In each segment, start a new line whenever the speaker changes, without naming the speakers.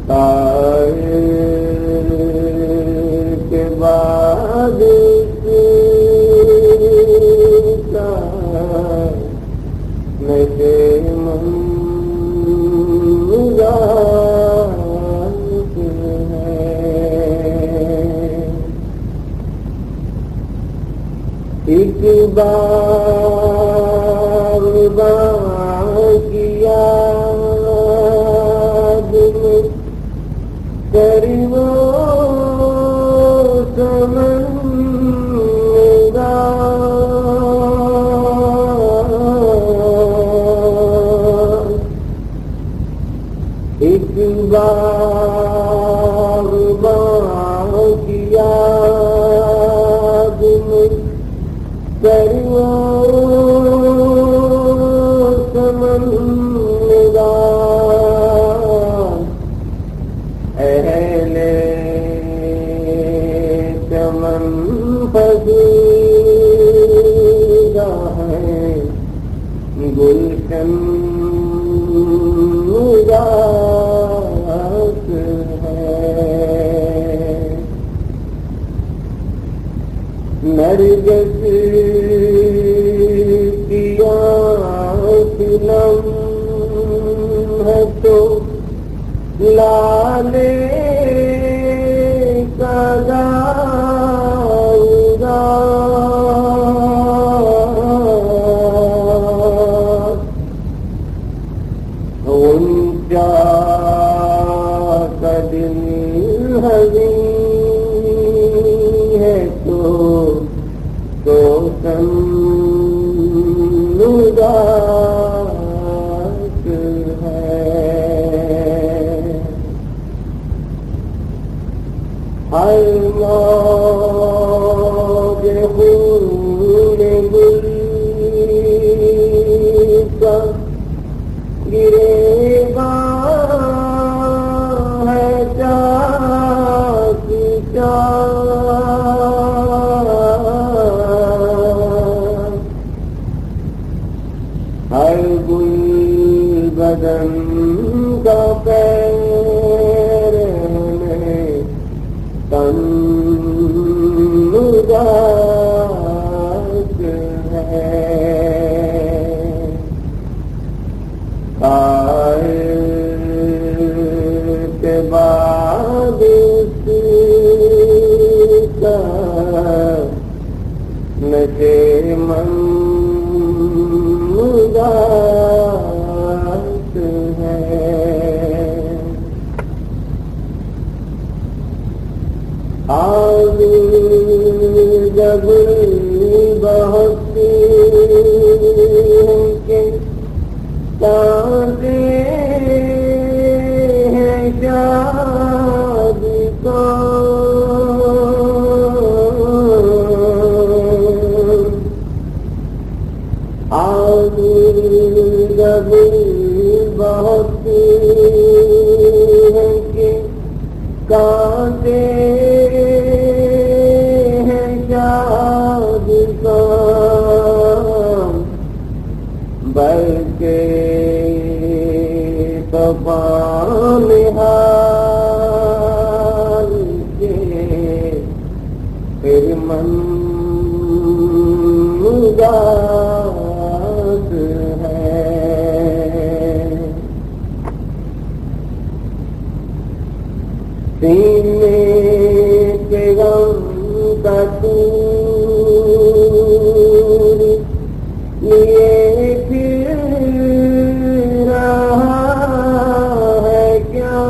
کے بعد ایک بار کیا دل کرو سمندہ ایک بار کیا دل کرو سمندہ اہل چمن پذیرہ ہے گلشن اداس ہے نرگس کیا فلم ہے تو لالے کا داؤدا انجا کا دل حزین ہے تو اداس ہے ہر موج خون گل کا گریباں ہے چاک ہر گل بدن کا پیر میں تن اداس ہے کے بعد نشے من اداس ہے آج جب بہت کے تازے ہیں شادی کا آج جب بہت ہیں کہ کانٹے ہیں شادی کا بلکہ طوفان حال کے پھر من اداس ہے سینے کے غم کا تور لیے پھر رہا ہے کیا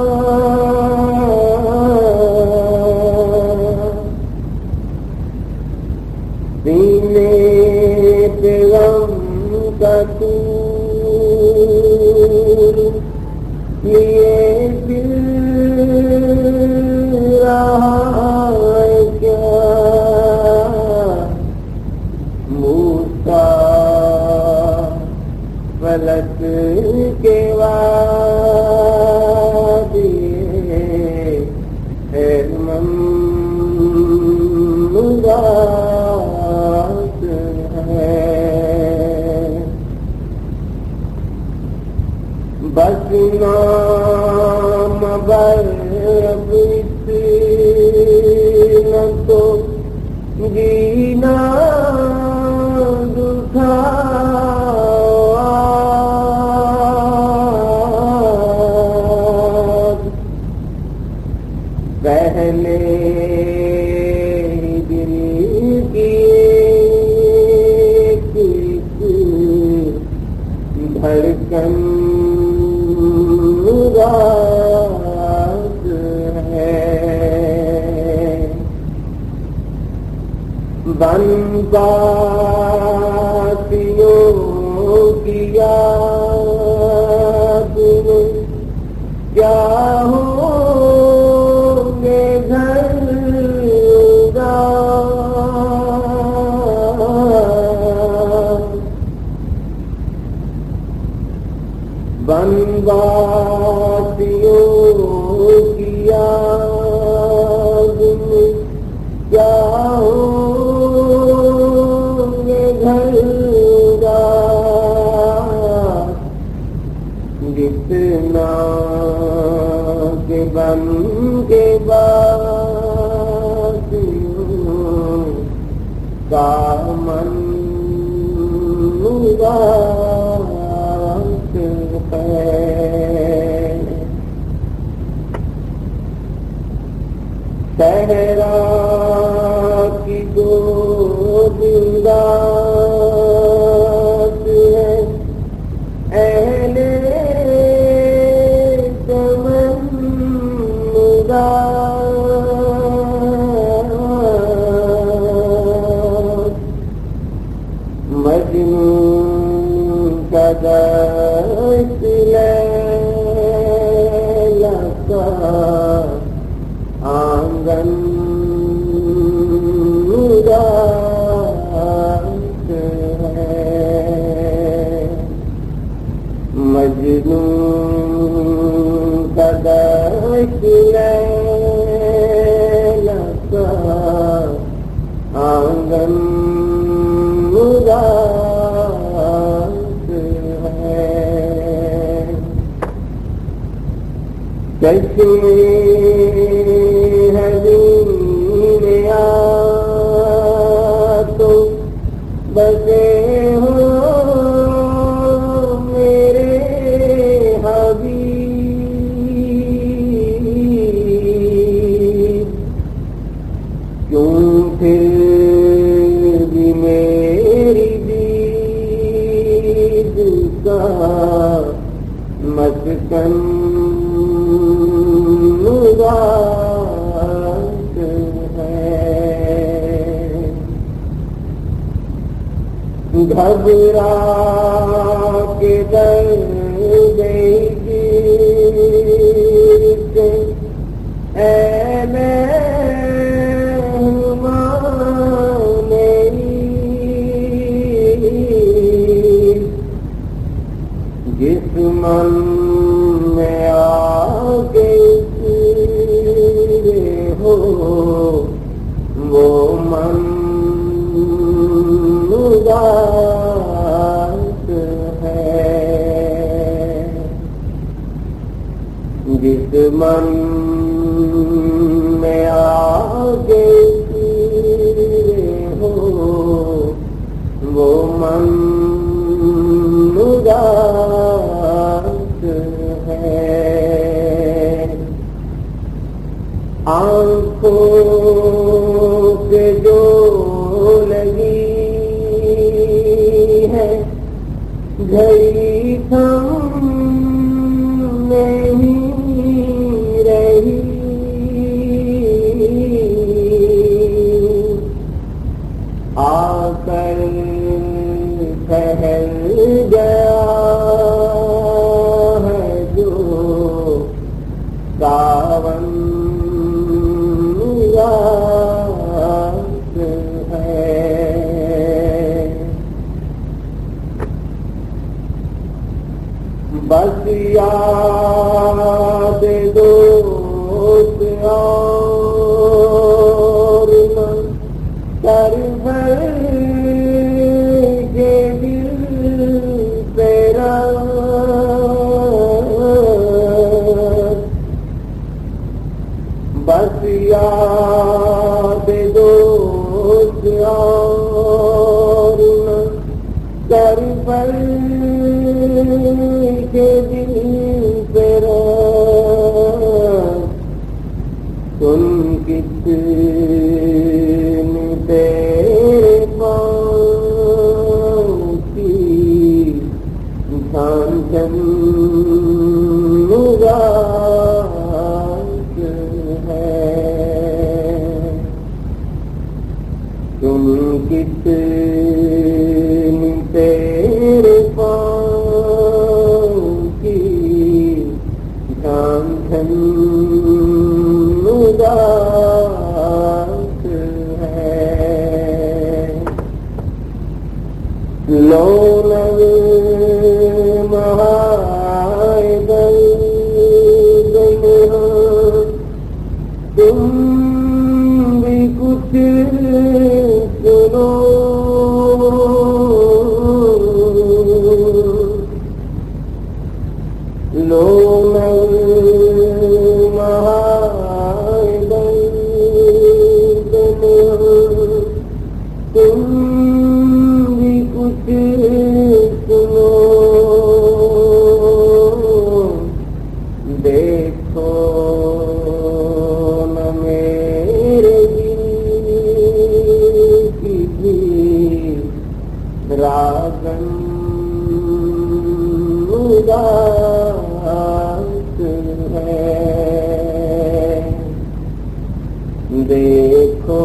سینے پہ غم کا تور لیے پھر رہا ہے کیا پہلے دل کی دھڑکن رات ہے بن باتیوں کی یاد میں کیا ہو گے گھر بن باتیوں کی یاد میں کیا ہو گے گھر جتنا کہ بن کے باتیوں کا من رات ہے صحرا کی دو رات ہے اہل مجنون کا دست لیلا کا آنگن رات ہے مجنون کا دست لیلا کا آنگن رات ہے چشمے حزین تو بسے ہو میرے حبیب کیوں پھر بھی میری دید کا مسکن رات ہے گھبرا کے درد گرتے اے مہمان جس من میں آگے ہو وہ من رات ہے جس من میں آگے ہو وہ من رات ہے آنکھوں سے جو لگی ہے گھڑی تھم نہیں رہی آ کر ٹھہر گیا ہے جو ساون رات ہے بس یاد دوست اور نہ کر بھر کے دل تیرا بس یاد دوست اور نہ کر بھر کے دل تیرا سن کتنی تیرے پاؤں کی جھان جھنگات ہے، تم کتنی تیرے پاؤں کی جھان جھنگات ہے، لونگ مہائے دل تم بھی کچھ سنو، لونگ مہائے دل تم بھی کچھ سنو، دیکھو نہ میرے دل کی بھی راگن اداس ہے، دیکھو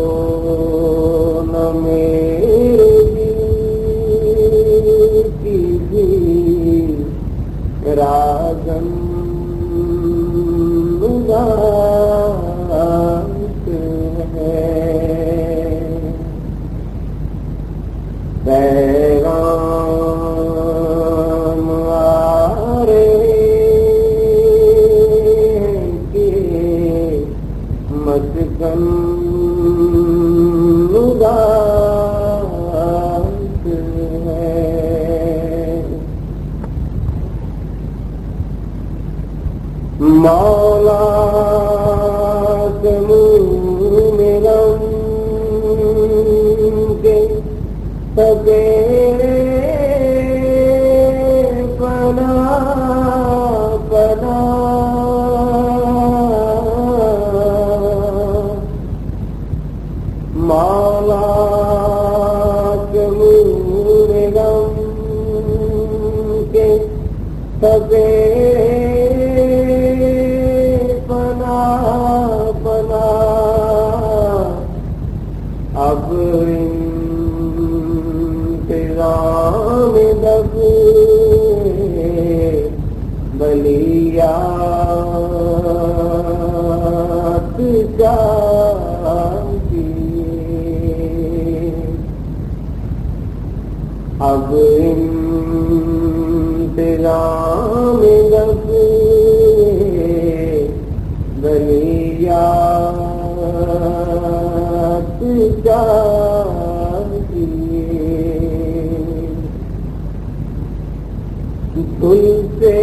نہ میرے دل کی بھی راگن اداس ہے، پیغام آ رہے کہ مسکن اداس ہے، مولا کے منہ میں غم کے سبیرے پنا پنا، مولا کے منہ میں غم کے سبیرے پنا پنا، اب انتظام دب بلیات چاہیے، اب انتظام دب بلیات چاہیے، دل سے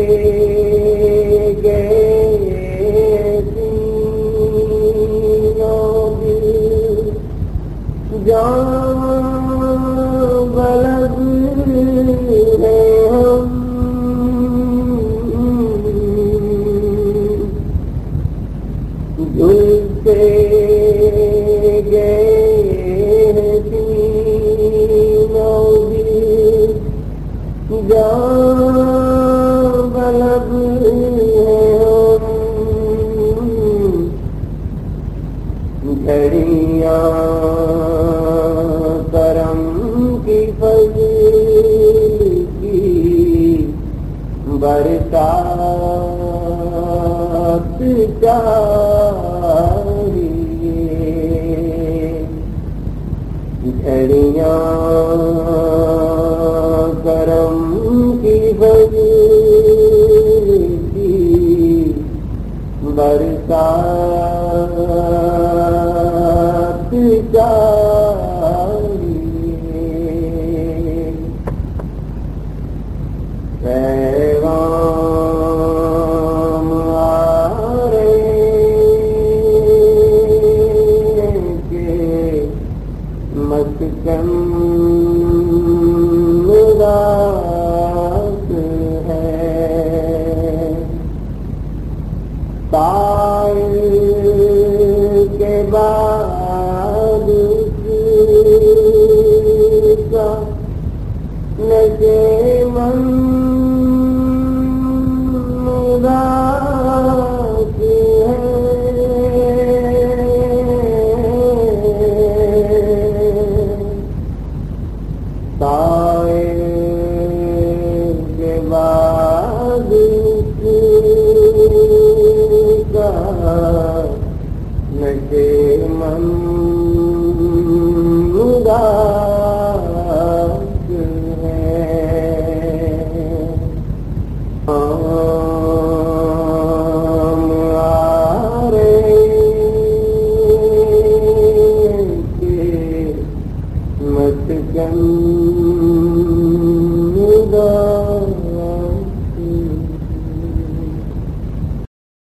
گئے سینوں دل جان بلد ہیں ہم، دل سے گئے سینوں دل جان بلد ہیں ہم، گھڑیاں کرم کی فضل کی برسات چاہیے، گھڑیاں کرم کی فضل کی برسات چاہیے، پیغام آ رہے کہ مسکن اداس ہے، طائر